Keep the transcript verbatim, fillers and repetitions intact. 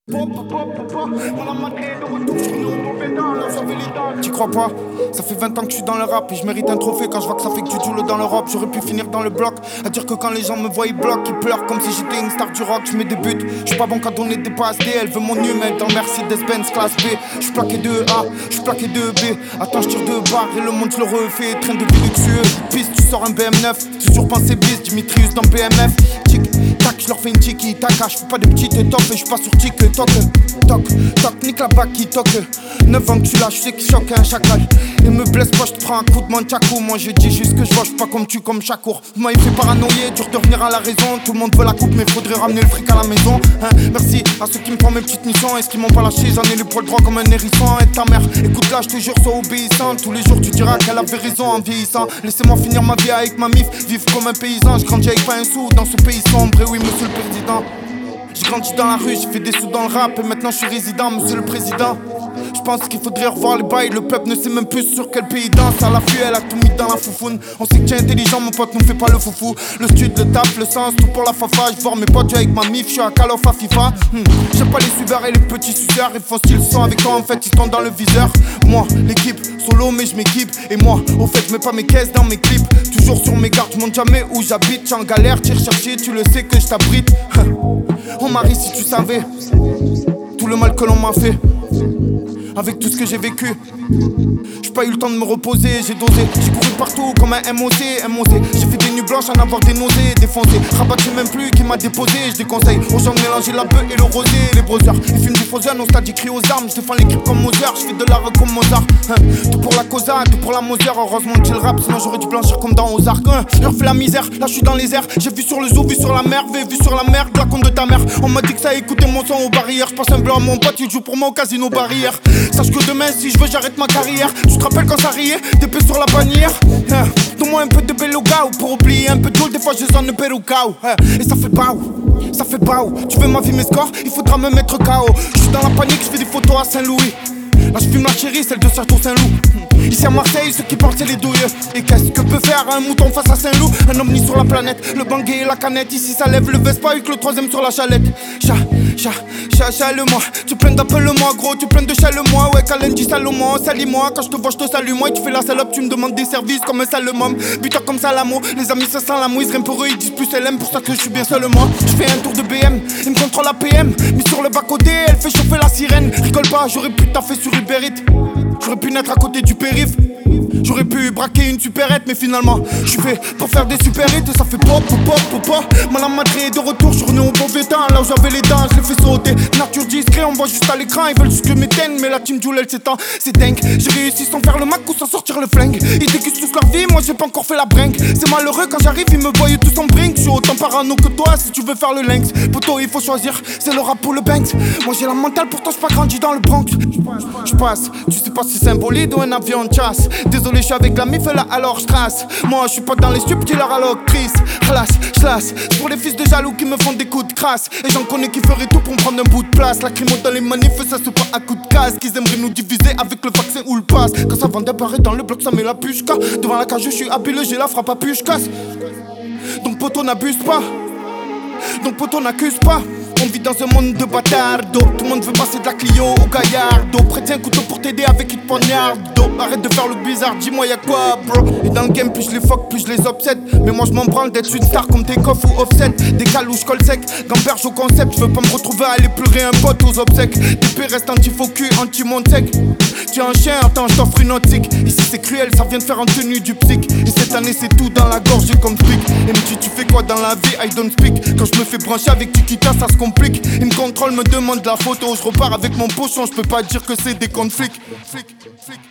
T'y crois pas? Ça fait vingt ans que je suis dans le rap et je mérite un trophée quand je vois que ça fait que du joule dans l'Europe. J'aurais pu finir dans le bloc, à dire que quand les gens me voient ils bloquent, ils pleurent comme si j'étais une star du rock. Je mets des buts, je suis pas bon quand donner des passes D. Elle veut mon humain dans Mercedes-Benz classe B. Je suis plaqué de A, je suis plaqué de B. Attends, je tire deux barres et le monde je le refais. Train de vie luxueux, piste, tu sors un B M neuf. Toujours pensé bis, Dimitrius dans B M F. Tic, tac, je leur fais une tiki taka. Je fais pas des petites tops et je suis pas sur tic toc. Toc, toc, nique la bac qui toque. neuf ans que tu là, je sais qu'il choque un chacal. Il me blesse pas, je te prends un coup de manchakou. Moi je dis juste que je vois, je pas comme tu, comme Chakour. Moi il fait paranoïer, dur de revenir à la raison. Tout le monde veut la coupe mais faudrait ramener le fric à la maison, hein. Merci à ceux qui me font mes petites missions. Est-ce qu'ils m'ont pas lâché, j'en ai les poils droits comme un hérisson. Et ta mère, écoute là, je te jure, sois obéissant. Tous les jours tu diras qu'elle avait raison en vieillissant. Laissez-moi finir ma vie avec ma mif, vivre comme un paysan. Je grandis avec pas un sou dans ce pays sombre. Et oui monsieur le président, j'ai grandi dans la rue, j'ai fait des sous dans le rap. Et maintenant je suis résident, monsieur le président. Je pense qu'il faudrait revoir les bails. Le peuple ne sait même plus sur quel pays danse. À la fuite, elle a tout mis dans la foufoune. On sait que tu es intelligent, mon pote, nous fais pas le foufou. Le stud, le taf, le sens, tout pour la fafa. Je vois mes potes avec ma mif, je suis à Call of à FIFA. hmm. J'aime pas les subers et les petits suceurs. Ils font style son avec toi, en fait, ils tombent dans le viseur. Moi, l'équipe, solo, mais je m'équipe. Et moi, au fait, je mets pas mes caisses dans mes clips. Toujours sur mes gardes, je monte jamais où j'habite. J'suis en galère, t'y recherché, tu le sais que je t'abrite. On marie si tu savais tout le mal que l'on m'a fait. Avec tout ce que j'ai vécu, j'ai pas eu le temps de me reposer, j'ai dosé, j'ai couru partout comme un M O C, M O C. J'ai fait des nuits blanches en avoir des nausées, défoncé. Rabat, je sais même plus qui m'a déposé, je déconseille aux gens de mélanger la bœuf et le rosé. Les brothers, ils fument du frozen, au stade ils crient aux armes. Je défends l'équipe comme Mozart, je fais de l'art comme Mozart, hein. Tout pour la causa, tout pour la Moser. Heureusement que j'ai le rap, sinon j'aurais dû blanchir comme dans Ozark, hein. Je leur fais la misère, là je suis dans les airs. J'ai vu sur le zoo, vu sur la mer, vu sur la mer, de la compte de ta mère. On m'a dit que ça écoutait mon son aux barrières. Je passe un blanc à mon pote, il joue pour moi au casino barrière. Sache que demain, si je veux, j'arrête ma carrière. Tu te rappelles quand ça riait, des paix sur la bannière, hein. Donne-moi un peu de belogao pour oublier un peu de tout. Des fois, je sens un perrucao, hein. Et ça fait bao, ça fait bao. Tu veux ma vie, mes scores, il faudra me mettre K O. Je suis dans la panique, je fais des photos à Saint-Louis. Là, je fume la chérie, celle de Sergio Saint-Loup. Ici à Marseille, ceux qui parlent, c'est les douilles. Et qu'est-ce que peut faire un mouton face à Saint-Loup? Un ovni sur la planète, le banguet et la canette. Ici, ça lève le Vespa avec le troisième sur la chalette. Chat, chat, chat, chale-moi. Tu plains d'appelle-moi, gros, tu plains de chale-moi. Ouais, Kalendi, Salomon, salis-moi. Quand je te vois, je te salue, moi. Et tu fais la salope, tu me demandes des services comme un sale môme. Buteur comme Salamo, les amis, ça sent la mouise. Rien pour eux, ils disent plus L M, pour ça que je suis bien seul, moi. Je fais un tour de B M, ils me contrôlent la P M. Mais sur le bas-côté, elle fait chauffer la sirène. Rigole pas, j'aurais pu taffer sur Uber Eats. J'aurais pu naître à côté du périph'. J'aurais pu braquer une supérette, mais finalement je suis fait pour faire des super hits. Ça fait pop, pop, pop, pop. Madame Madré de retour, je suis revenu au mauvais temps. Là où j'avais les dents, je les fais sauter. Nature discret, on voit juste à l'écran. Ils veulent juste que je m'éteigne, mais la team Joule elle s'étend. C'est dingue, j'ai réussi sans faire le mac ou sans sortir le flingue. Ils dégustent tous leur vie, moi j'ai pas encore fait la bringue. C'est malheureux quand j'arrive, ils me voient tous en brinque. Je suis autant parano que toi si tu veux faire le lynx. Poto, il faut choisir, c'est le rap ou le Banks. Moi j'ai la mentale, pourtant j'suis pas grandi dans le Bronx. J'passe, tu sais pas si c'est un bolide ou un avion de chasse. Désolé, je suis avec la mif là alors je trace. Moi je suis pas dans les stupes qui leur allocrice. Relax, j'lasse, pour les fils de jaloux qui me font des coups de crasse. Et j'en connais qui feraient tout pour me prendre un bout de place. La crimo dans les manifs, ça se passe à coups de casse. Qu'ils aimeraient nous diviser avec le vaccin ou le pass. Quand ça vend d'apparaître dans le bloc, ça met la pushka. Devant la cage, je suis habile, j'ai la frappe à push casse. Donc poto n'abuse pas, donc poto n'accuse pas. On vit dans un monde de bâtardo. Tout le monde veut passer de la Clio au Gallardo. Prête un couteau pour t'aider avec une poignarde. Arrête de faire le bizarre, dis-moi y'a quoi bro. Et dans le game plus je les fuck, plus je les obsède. Mais moi je m'en branle d'être une star comme Takeoff ou Offset. Des calouches col sec, gamberge au concept. Je veux pas me retrouver à aller pleurer un pote aux obsèques. Des P restent anti-focus, anti-monde sec. Tu es un chien, attends je t'offre une optique. Ici c'est cruel, ça vient de faire en tenue du psych. Et cette année c'est tout dans la gorge comme fric. Et me dit tu fais quoi dans la vie, I don't speak. Quand je me fais brancher avec Tikita ça se complique. Il me contrôle, me demande la photo. Je repars avec mon pochon, je peux pas dire que c'est des conflits. Flic, flic.